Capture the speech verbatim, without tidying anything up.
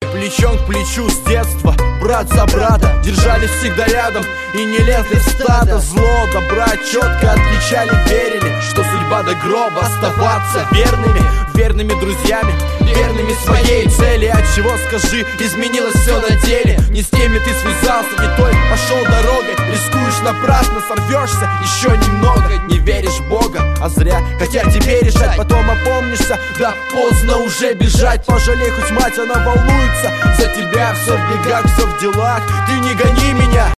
плечом к плечу с детства, брат за брата, держались всегда рядом и не лезли в стадо. Зло, добра четко отличали, верили, что судьба до гроба оставаться верными, верными друзьями, верными своей цели. Отчего, скажи, изменилось все на деле? Не с теми ты связался, не той пошел дорогой. Рискуешь напрасно, сорвешься еще немного. Не веришь в Бога, а зря, хотя тебе решать. Потом опомнишься, да поздно уже бежать. Пожалей, хоть мать, она волнуется за тебя. Все в бегах, все в делах, ты не гони меня.